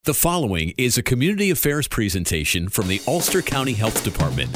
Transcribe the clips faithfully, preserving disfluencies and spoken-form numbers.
The following is a community affairs presentation from the Ulster County Health Department.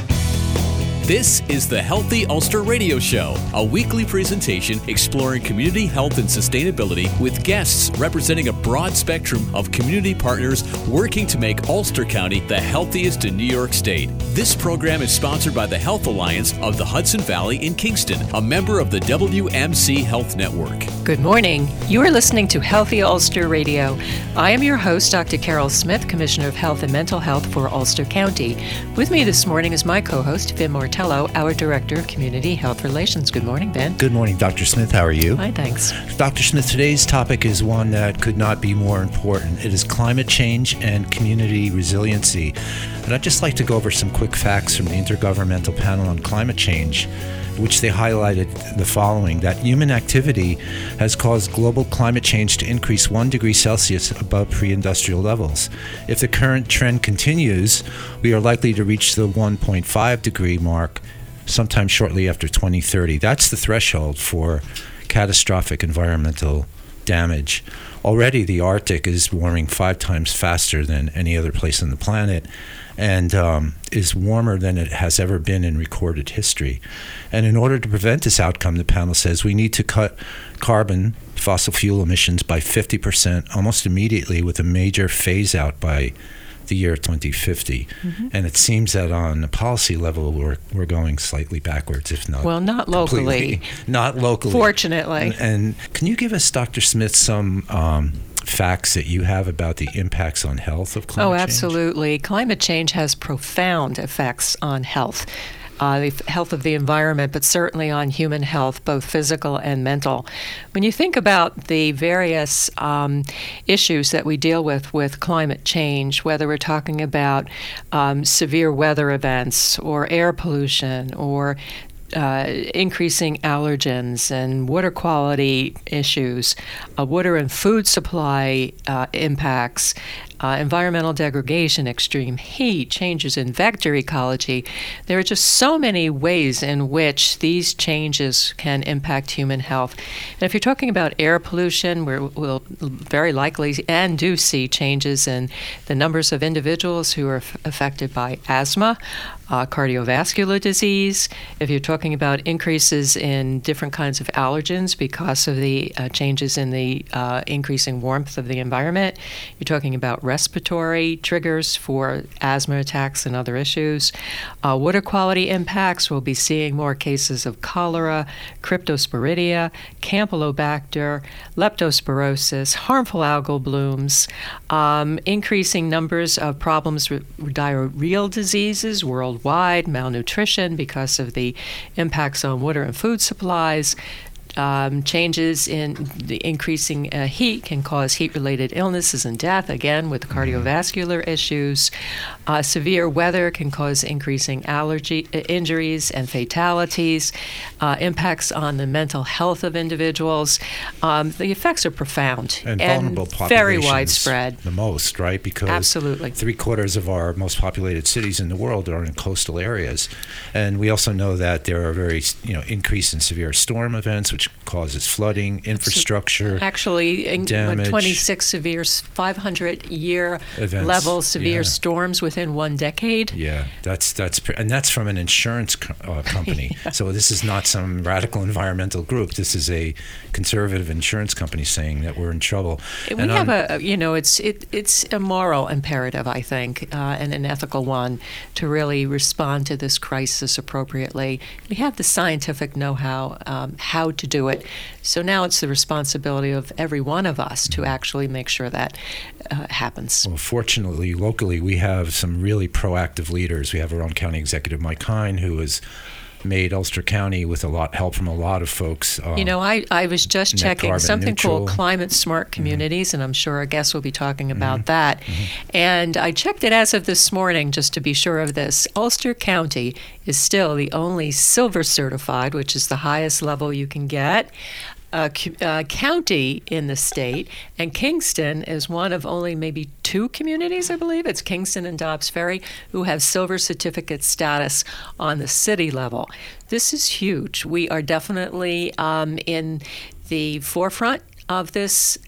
This is the Healthy Ulster Radio Show, a weekly presentation exploring community health and sustainability with guests representing a broad spectrum of community partners working to make Ulster County the healthiest in New York State. This program is sponsored by the Health Alliance of the Hudson Valley in Kingston, a member of the W M C Health Network. Good morning. You are listening to Healthy Ulster Radio. I am your host, Doctor Carol Smith, Commissioner of Health and Mental Health for Ulster County. With me this morning is my co-host, Vin Martello, our Director of Community Health Relations. Good morning, Ben. Good morning, Doctor Smith. How are you? Hi, thanks. Doctor Smith, today's topic is one that could not be more important. It is climate change and community resiliency. And I'd just like to go over some quick facts from the Intergovernmental Panel on Climate Change, which they highlighted the following: that human activity has caused global climate change to increase one degree Celsius above pre-industrial levels. If the current trend continues, we are likely to reach the one point five degree mark sometime shortly after twenty thirty. That's the threshold for catastrophic environmental damage. Already the Arctic is warming five times faster than any other place on the planet, and um, is warmer than it has ever been in recorded history. And in order to prevent this outcome, the panel says we need to cut carbon, fossil fuel emissions by fifty percent almost immediately, with a major phase out by the year twenty fifty. Mm-hmm. And it seems that on the policy level, we're we're going slightly backwards, if not Well, not locally. Not locally. Fortunately. And, and can you give us, Doctor Smith, some um, facts that you have about the impacts on health of climate oh, change? absolutely. Climate change has profound effects on health. Uh, the health of the environment, but certainly on human health, both physical and mental. When you think about the various um, issues that we deal with with climate change, whether we're talking about um, severe weather events or air pollution or Uh, increasing allergens and water quality issues, uh, water and food supply uh, impacts, uh, environmental degradation, extreme heat, changes in vector ecology. There are just so many ways in which these changes can impact human health. And if you're talking about air pollution, we're, we'll very likely and do see changes in the numbers of individuals who are f- affected by asthma, Uh, cardiovascular disease. If you're talking about increases in different kinds of allergens because of the uh, changes in the uh, increasing warmth of the environment, you're talking about respiratory triggers for asthma attacks and other issues. Uh, water quality impacts, we'll be seeing more cases of cholera, cryptosporidia, campylobacter, leptospirosis, harmful algal blooms, um, increasing numbers of problems with diarrheal diseases worldwide, Worldwide, malnutrition because of the impacts on water and food supplies. Um, changes in the increasing uh, heat can cause heat-related illnesses and death, again, with cardiovascular issues. Uh, severe weather can cause increasing allergy uh, injuries and fatalities, uh, impacts on the mental health of individuals. Um, the effects are profound and, and vulnerable populations, very widespread. The most, right? Because Absolutely. three-quarters of our most populated cities in the world are in coastal areas. And we also know that there are very, you know, increase in severe storm events, which causes flooding, infrastructure Actually, in damage, twenty-six severe, five hundred year events. level severe Yeah. storms within one decade. Yeah, that's that's and that's from an insurance co- uh, company. Yeah. So this is not some radical environmental group. This is a conservative insurance company saying that we're in trouble. We and have on, a, you know, it's it, it's a moral imperative, I think, uh, and an ethical one to really respond to this crisis appropriately. We have the scientific know-how um, how to do it. So now it's the responsibility of every one of us to actually make sure that uh, happens. Well, fortunately, locally, we have some really proactive leaders. We have our own county executive, Mike Hine, who has made Ulster County with a lot help from a lot of folks. Um, you know, I, I was just net checking carbon something neutral. called Climate Smart Communities, mm-hmm. and I'm sure our guests will be talking about mm-hmm. that. Mm-hmm. And I checked it as of this morning just to be sure of this. Ulster County is still the only silver certified, which is the highest level you can get, Uh, uh, county in the state, and Kingston is one of only maybe two communities, I believe, it's Kingston and Dobbs Ferry, who have silver certificate status on the city level. This is huge. We are definitely um, in the forefront of this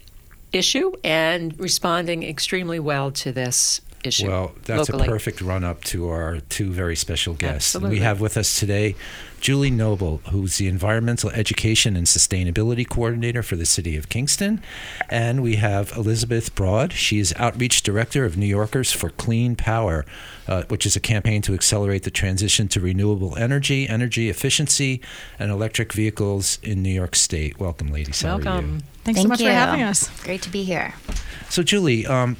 issue and responding extremely well to this issue. Well, that's locally. a perfect run-up to our two very special guests. And Absolutely. we have with us today Julie Noble, who's the Environmental Education and Sustainability Coordinator for the City of Kingston. And we have Elizabeth Broad. She is Outreach Director of New Yorkers for Clean Power, uh, which is a campaign to accelerate the transition to renewable energy, energy efficiency, and electric vehicles in New York State. Welcome, ladies. How are you? Welcome. Thanks Thank so much you. for having us. Great to be here. So, Julie, um,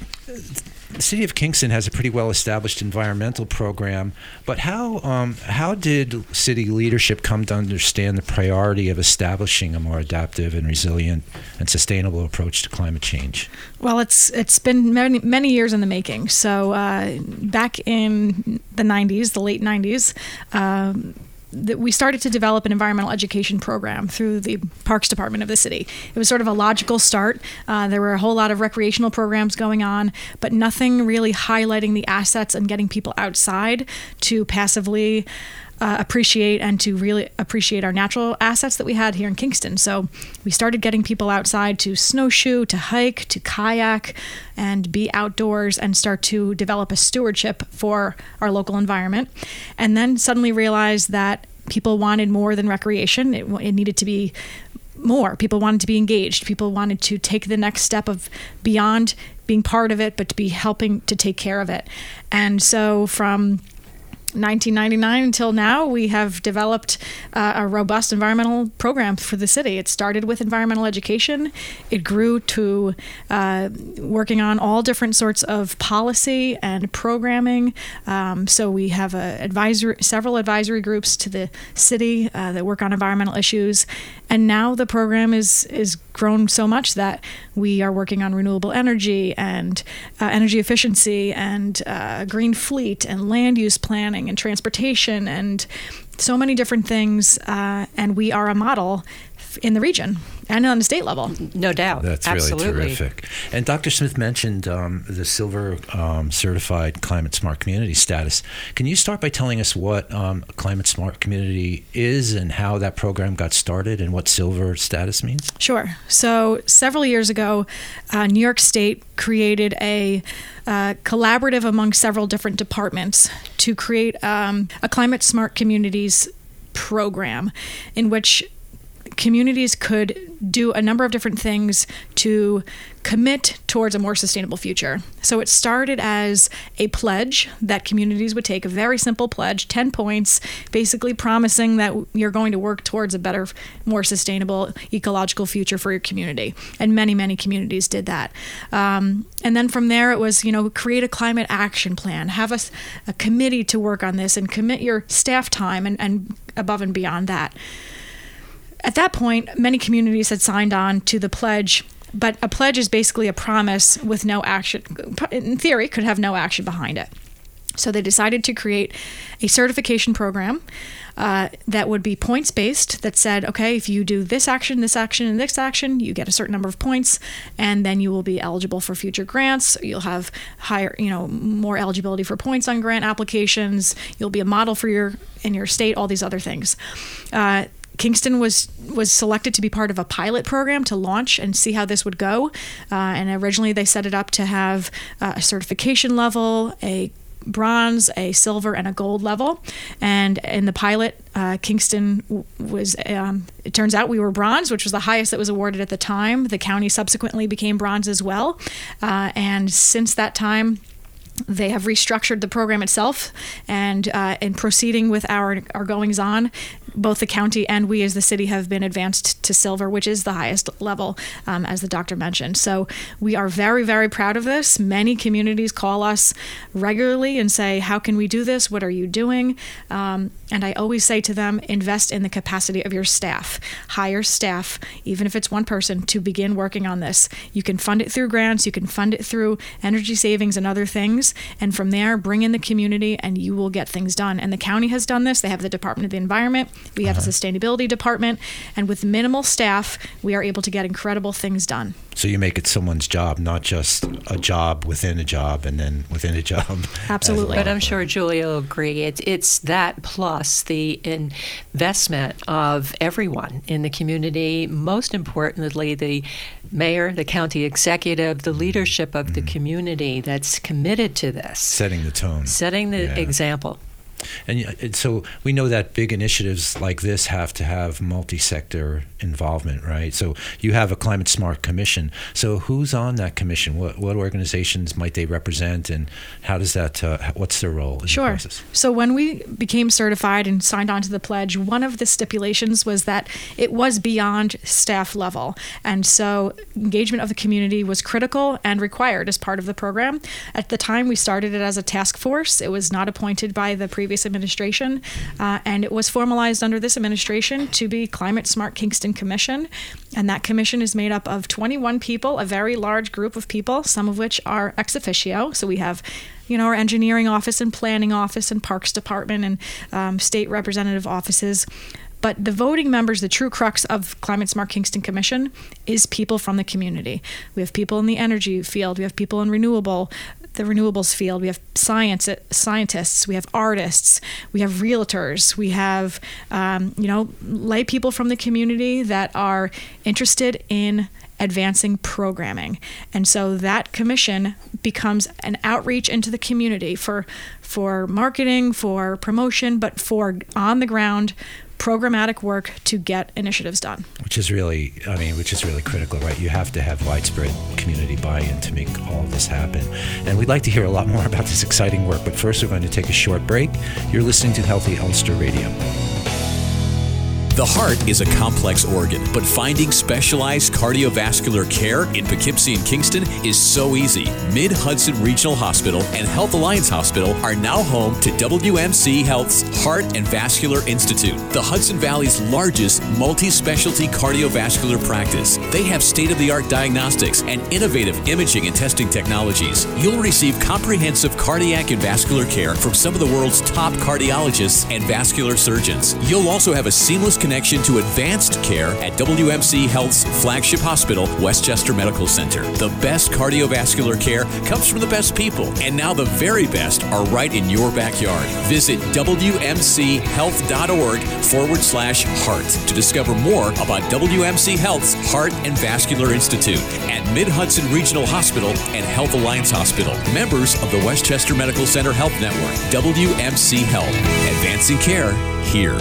the City of Kingston has a pretty well-established environmental program, but how um, how did city leadership come to understand the priority of establishing a more adaptive and resilient and sustainable approach to climate change? Well, it's it's been many many years in the making. So uh, back in the nineties, the late nineties. Um, that we started to develop an environmental education program through the Parks Department of the city. It was sort of a logical start. Uh, there were a whole lot of recreational programs going on, but nothing really highlighting the assets and getting people outside to passively uh, appreciate and to really appreciate our natural assets that we had here in Kingston. So we started getting people outside to snowshoe, to hike, to kayak, and be outdoors and start to develop a stewardship for our local environment. And then suddenly realized that people wanted more than recreation. It, it needed to be more. People wanted to be engaged. People wanted to take the next step of beyond being part of it, but to be helping to take care of it. And so from nineteen ninety-nine until now, we have developed uh, a robust environmental program for the city. It started with environmental education. It grew to uh, working on all different sorts of policy and programming. Um, so we have a advisory, several advisory groups to the city uh, that work on environmental issues. And now the program is is grown so much that we are working on renewable energy and uh, energy efficiency and uh, green fleet and land use planning and transportation and so many different things. Uh, and we are a model in the region and on the state level. No doubt. That's Absolutely. really terrific. And Doctor Smith mentioned um, the Silver um, Certified Climate Smart Community status. Can you start by telling us what um, a Climate Smart Community is and how that program got started and what Silver status means? Sure. So several years ago, uh, New York State created a uh, collaborative among several different departments to create um, a Climate Smart Communities program in which communities could do a number of different things to commit towards a more sustainable future. So it started as a pledge that communities would take, a very simple pledge, ten points, basically promising that you're going to work towards a better, more sustainable ecological future for your community. And many, many communities did that. Um, and then from there, it was, you know, create a climate action plan, have a, a committee to work on this and commit your staff time and, and above and beyond that. At that point, many communities had signed on to the pledge, but a pledge is basically a promise with no action, in theory, could have no action behind it. So they decided to create a certification program uh, that would be points-based that said, okay, if you do this action, this action, and this action, you get a certain number of points, and then you will be eligible for future grants. You'll have higher, you know, more eligibility for points on grant applications. You'll be a model for your in your state, all these other things. Uh, Kingston was was selected to be part of a pilot program to launch and see how this would go. Uh, and originally they set it up to have uh, a certification level, a bronze, a silver, and a gold level. And in the pilot, uh, Kingston w- was, um, it turns out we were bronze, which was the highest that was awarded at the time. The county subsequently became bronze as well. Uh, and since that time, they have restructured the program itself, and uh, in proceeding with our, our goings on, both the county and we as the city have been advanced to silver, which is the highest level, um, as the doctor mentioned. So we are very, very proud of this. Many communities call us regularly and say, how can we do this? What are you doing? Um, and I always say to them, invest in the capacity of your staff. Hire staff, even if it's one person, to begin working on this. You can fund it through grants. You can fund it through energy savings and other things. problems, and from there, bring in the community, and you will get things done. And the county has done this. They have the Department of the Environment. We have uh-huh. a sustainability department. And with minimal staff, we are able to get incredible things done. So you make it someone's job, not just a job within a job and then within a job. Absolutely. But I'm sure Julia will agree. It's, it's that plus the investment of everyone in the community, most importantly, the mayor, the county executive, the leadership of mm-hmm. the community that's committed to this. Setting the tone. Setting the yeah. example. And, and so we know that big initiatives like this have to have multi-sector involvement, right? So you have a Climate Smart Commission. So who's on that commission? What what organizations might they represent, and how does that? Uh, what's their role in sure. the process? So when we became certified and signed on to the pledge, one of the stipulations was that it was beyond staff level, and so engagement of the community was critical and required as part of the program. At the time, we started it as a task force. It was not appointed by the previous administration, uh, and it was formalized under this administration to be Climate Smart Kingston Commission. And that commission is made up of twenty-one people, a very large group of people, some of which are ex officio. So we have, you know, our engineering office and planning office and parks department and um, state representative offices. But the voting members, the true crux of Climate Smart Kingston Commission, is people from the community. We have people in the energy field. We have people in renewable, the renewables field. We have science scientists. We have artists. We have realtors. We have, um, you know, lay people from the community that are interested in advancing programming. And so that commission becomes an outreach into the community for for marketing, for promotion, but for on the ground programmatic work to get initiatives done. Which is really, I mean, which is really critical, right? You have to have widespread community buy-in to make all of this happen. And we'd like to hear a lot more about this exciting work, but first we're going to take a short break. You're listening to Healthy Ulster Radio. The heart is a complex organ, but finding specialized cardiovascular care in Poughkeepsie and Kingston is so easy. Mid-Hudson Regional Hospital and Health Alliance Hospital are now home to W M C Health's Heart and Vascular Institute, the Hudson Valley's largest multi-specialty cardiovascular practice. They have state-of-the-art diagnostics and innovative imaging and testing technologies. You'll receive comprehensive cardiac and vascular care from some of the world's top cardiologists and vascular surgeons. You'll also have a seamless connection to advanced care at W M C Health's flagship hospital, Westchester Medical Center. The best cardiovascular care comes from the best people, and now the very best are right in your backyard. Visit W M C health dot org forward slash heart to discover more about W M C Health's Heart and Vascular Institute at Mid-Hudson Regional Hospital and Health Alliance Hospital. Members of the Westchester Medical Center Health Network. W M C Health. Advancing care here.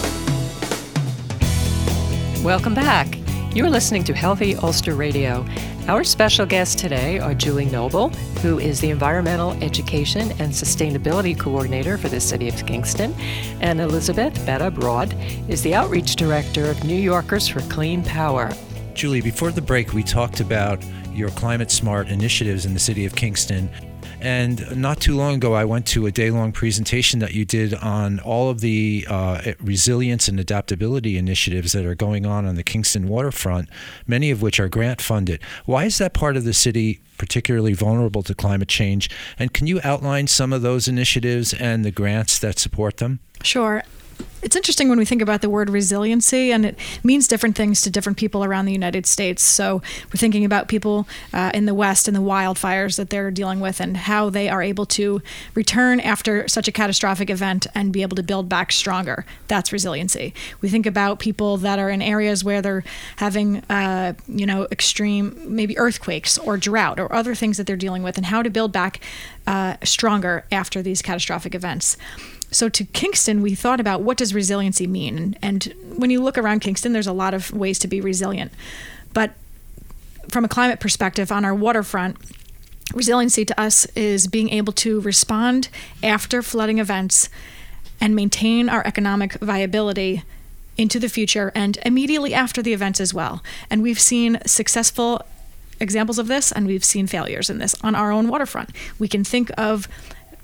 Welcome back. You're listening to Healthy Ulster Radio. Our special guests today are Julie Noble, who is the Environmental Education and Sustainability Coordinator for the City of Kingston, and Elizabeth Betta Broad is the Outreach Director of New Yorkers for Clean Power. Julie, before the break, we talked about your climate smart initiatives in the City of Kingston. And not too long ago, I went to a day-long presentation that you did on all of the uh, resilience and adaptability initiatives that are going on on the Kingston waterfront, many of which are grant-funded. Why is that part of the city particularly vulnerable to climate change? And can you outline some of those initiatives and the grants that support them? Sure. It's interesting when we think about the word resiliency, and it means different things to different people around the United States. So we're thinking about people uh, in the West and the wildfires that they're dealing with and how they are able to return after such a catastrophic event and be able to build back stronger. That's resiliency. We think about people that are in areas where they're having, uh, you know, extreme, maybe earthquakes or drought or other things that they're dealing with, and how to build back uh, stronger after these catastrophic events. So to Kingston, we thought about what does resiliency mean? And, and when you look around Kingston, there's a lot of ways to be resilient. But from a climate perspective, on our waterfront, resiliency to us is being able to respond after flooding events and maintain our economic viability into the future and immediately after the events as well. And we've seen successful examples of this, and we've seen failures in this on our own waterfront. We can think of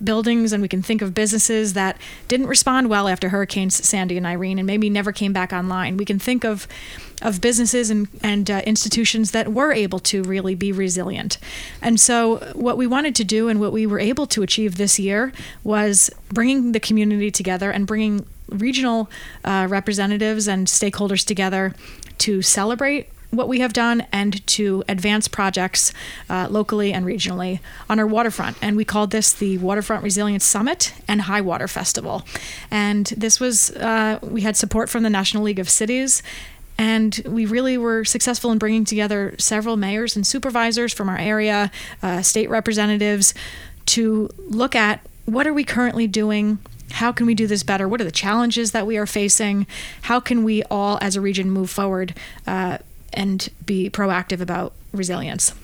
buildings and we can think of businesses that didn't respond well after Hurricanes Sandy and Irene and maybe never came back online. We can think of of businesses and, and uh, institutions that were able to really be resilient. And so what we wanted to do and what we were able to achieve this year was bringing the community together and bringing regional uh, representatives and stakeholders together to celebrate what we have done and to advance projects uh, locally and regionally on our waterfront. And we called this the Waterfront Resilience Summit and High Water Festival. And this was, uh, we had support from the National League of Cities. And we really were successful in bringing together several mayors and supervisors from our area, uh, state representatives, to look at what are we currently doing, how can we do this better, what are the challenges that we are facing, how can we all as a region move forward uh, and be proactive about resilience.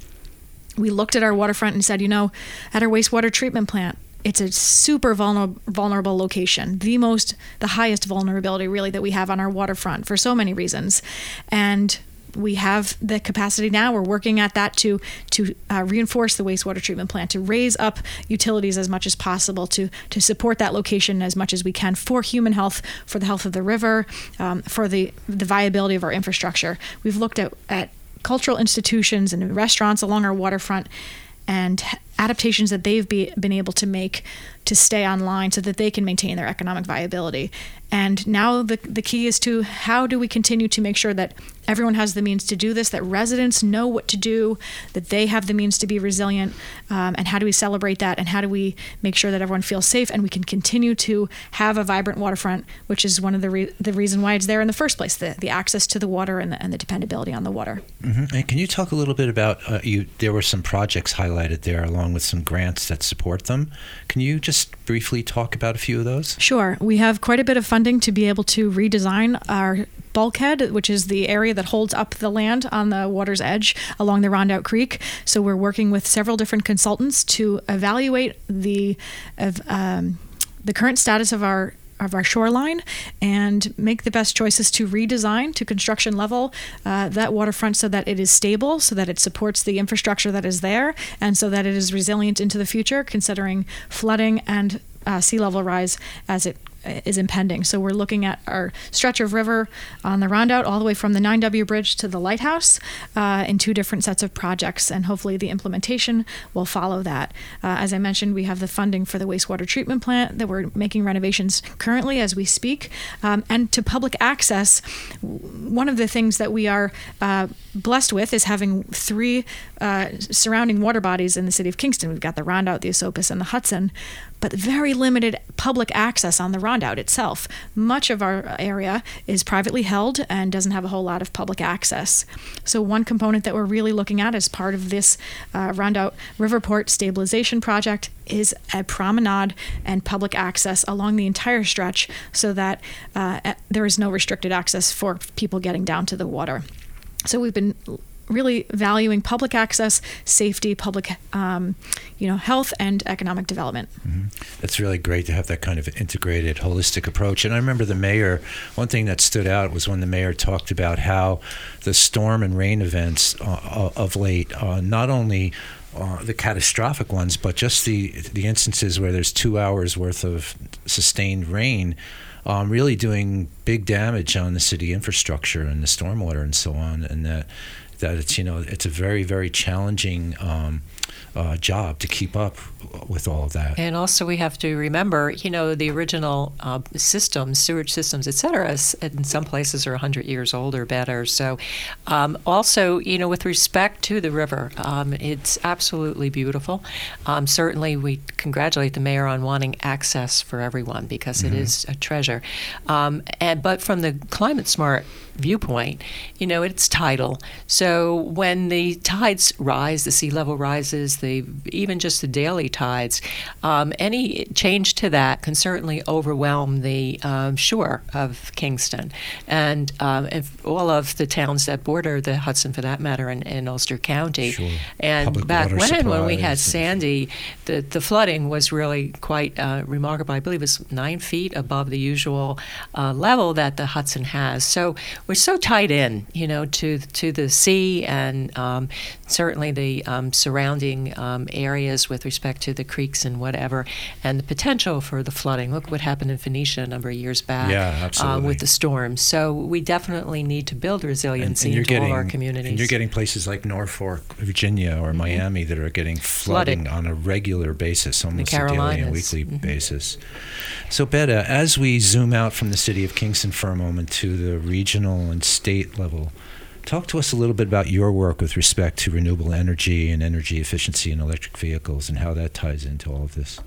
We looked at our waterfront and said, you know, at our wastewater treatment plant, it's a super vulnerable, vulnerable location, the most, the highest vulnerability really that we have on our waterfront for so many reasons. And we have the capacity now. We're working at that to to uh, reinforce the wastewater treatment plant, to raise up utilities as much as possible, to to support that location as much as we can for human health, for the health of the river, um, for the, the viability of our infrastructure. We've looked at, at cultural institutions and restaurants along our waterfront and adaptations that they've be, been able to make to stay online so that they can maintain their economic viability. And now the the key is to how do we continue to make sure that everyone has the means to do this, that residents know what to do, that they have the means to be resilient, um, and how do we celebrate that, and how do we make sure that everyone feels safe and we can continue to have a vibrant waterfront, which is one of the re- the reason why it's there in the first place, the, the access to the water and the, and the dependability on the water. Mm-hmm. And can you talk a little bit about, uh, you? there were some projects highlighted there along with some grants that support them. Can you just briefly talk about a few of those? Sure. We have quite a bit of funding to be able to redesign our bulkhead, which is the area that holds up the land on the water's edge along the Rondout Creek. So we're working with several different consultants to evaluate the of um, the current status of our of our shoreline and make the best choices to redesign to construction level uh, that waterfront so that it is stable, so that it supports the infrastructure that is there, and so that it is resilient into the future, considering flooding and uh, sea level rise as it is impending. So we're looking at our stretch of river on the Rondout all the way from the nine W Bridge to the lighthouse uh, in two different sets of projects, and hopefully the implementation will follow that. Uh, as I mentioned, we have the funding for the wastewater treatment plant that we're making renovations currently as we speak. Um, and to public access, one of the things that we are uh, blessed with is having three uh, surrounding water bodies in the city of Kingston. We've got the Rondout, the Esopus, and the Hudson, but very limited public access on the Rondout itself. Much of our area is privately held and doesn't have a whole lot of public access. So one component that we're really looking at as part of this uh, Rondout Riverport stabilization project is a promenade and public access along the entire stretch so that uh, there is no restricted access for people getting down to the water. So we've been really valuing public access, safety, public, um, you know, health, and economic development. Mm-hmm. It's really great to have that kind of integrated, holistic approach. And I remember the mayor, one thing that stood out was when the mayor talked about how the storm and rain events uh, of late, uh, not only Uh, the catastrophic ones, but just the the instances where there's two hours worth of sustained rain, um, really doing big damage on the city infrastructure and the stormwater and so on, and that that it's you know it's a very very challenging um, uh, job to keep up with all of that. And also we have to remember, you know, the original uh, systems, sewage systems, et cetera, in some places are one hundred years old or better. So um, also, you know, with respect to the river, um, it's absolutely beautiful. Um, certainly we congratulate the mayor on wanting access for everyone because mm-hmm. it is a treasure. Um, and But from the climate smart viewpoint, you know, it's tidal. So when the tides rise, the sea level rises, the even just the daily tides, um, any change to that can certainly overwhelm the um, shore of Kingston and um, if all of the towns that border the Hudson, for that matter, in, in Ulster County. Sure. And Public back when, when we had and Sandy, the, the flooding was really quite uh, remarkable. I believe it was nine feet above the usual uh, level that the Hudson has. So we're so tied in, you know, to to the sea and um, certainly the um, surrounding surrounding um, areas with respect to the creeks and whatever, and the potential for the flooding. Look what happened in Phoenicia a number of years back yeah, absolutely. Uh, with the storms. So we definitely need to build resiliency and, and into getting, all our communities. And you're getting places like Norfolk, Virginia, or mm-hmm. Miami that are getting flooding Flooded. on a regular basis, almost the a daily and Carolinas. weekly Mm-hmm. basis. So, Betta, as we zoom out from the city of Kingston for a moment to the regional and state level, talk to us a little bit about your work with respect to renewable energy and energy efficiency in electric vehicles and how that ties into all of this.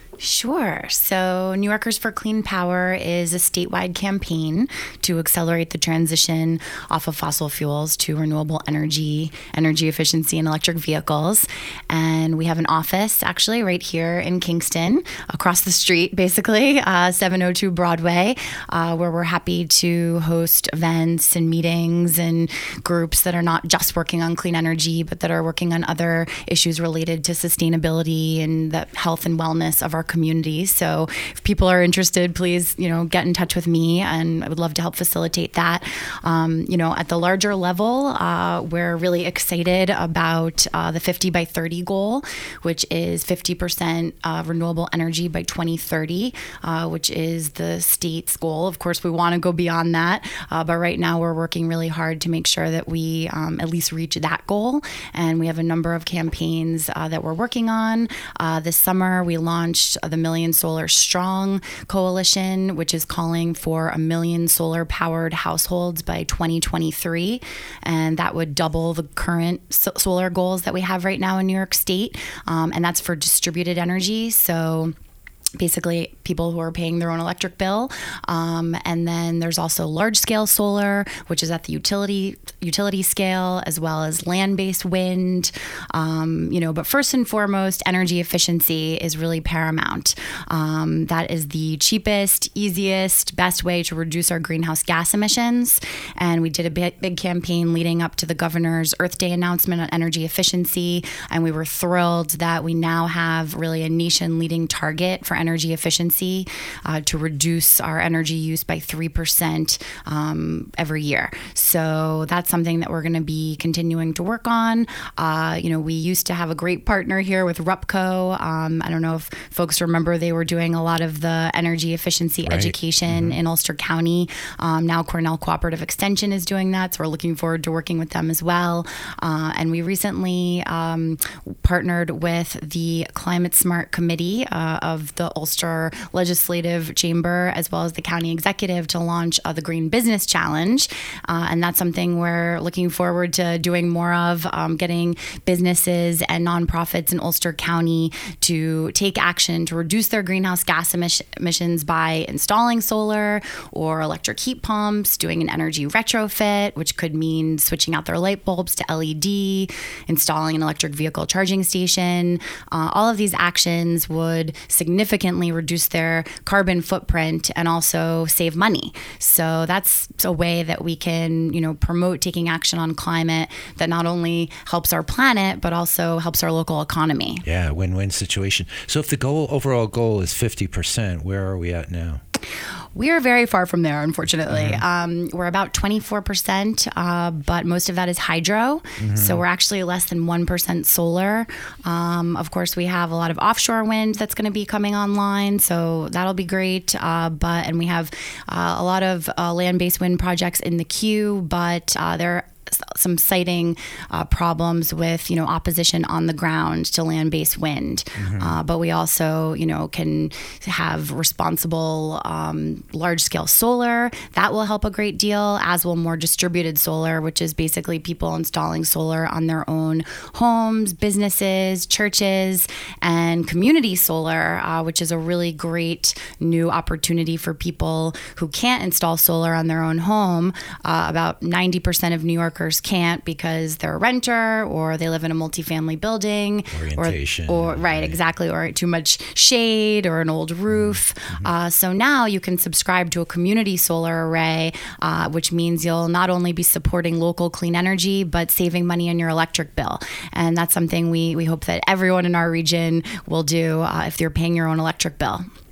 Sure. So New Yorkers for Clean Power is a statewide campaign to accelerate the transition off of fossil fuels to renewable energy, energy efficiency in electric vehicles. And we have an office actually right here in Kingston, across the street, basically, uh, seven oh two Broadway, uh, where we're happy to host events and meetings and groups that are not just working on clean energy, but that are working on other issues related to sustainability and the health and wellness of our communities. So if people are interested, please, you know, get in touch with me, and I would love to help facilitate that. Um, you know, at the larger level, uh, we're really excited about uh, the fifty by thirty goal, which is fifty percent uh, renewable energy by twenty thirty, uh, which is the state's goal. Of course, we want to go beyond that, uh, but right now we're working really hard to make sure that we um, at least reach that goal. And we have a number of campaigns uh, that we're working on. Uh, this summer, we launched the Million Solar Strong Coalition, which is calling for a million solar powered households by twenty twenty-three. And that would double the current so- solar goals that we have right now in New York State. Um, and that's for distributed energy. So basically people who are paying their own electric bill. Um, and then there's also large scale solar, which is at the utility utility scale, as well as land-based wind. Um, you know, but first and foremost, energy efficiency is really paramount. Um, that is the cheapest, easiest, best way to reduce our greenhouse gas emissions. And we did a big, big campaign leading up to the governor's Earth Day announcement on energy efficiency. And we were thrilled that we now have really a nation-leading target for energy efficiency uh, to reduce our energy use by three percent um, every year. So that's something that we're going to be continuing to work on. Uh, you know, we used to have a great partner here with RUPCO. Um, I don't know if folks remember, they were doing a lot of the energy efficiency right. education mm-hmm. in Ulster County. Um, now Cornell Cooperative Extension is doing that, so we're looking forward to working with them as well. Uh, and we recently um, partnered with the Climate Smart Committee uh, of the Ulster Legislative Chamber, as well as the county executive, to launch uh, the Green Business Challenge. Uh, and that's something we're looking forward to doing more of, um, getting businesses and nonprofits in Ulster County to take action to reduce their greenhouse gas emission, emissions by installing solar or electric heat pumps, doing an energy retrofit, which could mean switching out their light bulbs to L E D, installing an electric vehicle charging station. Uh, all of these actions would significantly reduce their carbon footprint and also save money. So that's a way that we can, you know, promote taking action on climate that not only helps our planet, but also helps our local economy. Yeah, win-win situation. So if the goal, overall goal is fifty percent, where are we at now? We are very far from there, unfortunately. Mm-hmm. Um, we're about twenty-four percent, uh, but most of that is hydro. Mm-hmm. So we're actually less than one percent solar. Um, of course, we have a lot of offshore wind that's going to be coming online, so that'll be great. Uh, but and we have uh, a lot of uh, land-based wind projects in the queue, but uh, they're some citing uh, problems with, you know, opposition on the ground to land-based wind. Mm-hmm. Uh, but we also, you know, can have responsible um, large-scale solar. That will help a great deal, as will more distributed solar, which is basically people installing solar on their own homes, businesses, churches, and community solar, uh, which is a really great new opportunity for people who can't install solar on their own home. Uh, about ninety percent of New Yorkers can't because they're a renter or they live in a multifamily building. Orientation. Or, or right, right, exactly. Or too much shade or an old roof. Mm-hmm. Uh, so now you can subscribe to a community solar array, uh, which means you'll not only be supporting local clean energy, but saving money on your electric bill. And that's something we, we hope that everyone in our region will do uh, if you're paying your own electric bill.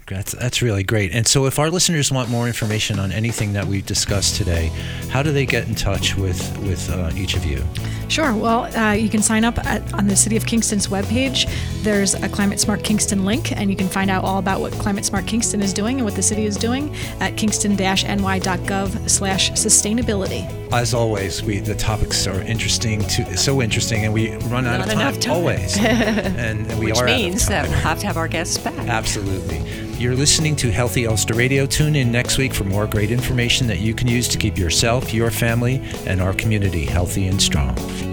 That's that's really great. And so if our listeners want more information on anything that we've discussed today, how do they get in touch with, with uh, each of you? Sure. Well, uh, you can sign up at, on the City of Kingston's webpage. There's a Climate Smart Kingston link, and you can find out all about what Climate Smart Kingston is doing and what the city is doing at kingston dash n y dot gov slash sustainability. As always, we the topics are interesting, to, so interesting, and we run out Not of time, enough time. always. and we Which are means out that of we'll time. have to have our guests back. Absolutely. You're listening to Healthy Ulster Radio. Tune in next week for more great information that you can use to keep yourself, your family, and our community healthy and strong.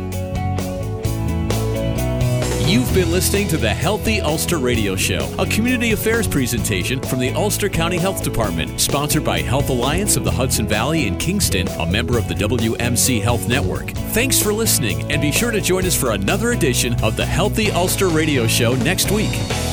You've been listening to the Healthy Ulster Radio Show, a community affairs presentation from the Ulster County Health Department, sponsored by Health Alliance of the Hudson Valley in Kingston, a member of the W M C Health Network. Thanks for listening, and be sure to join us for another edition of the Healthy Ulster Radio Show next week.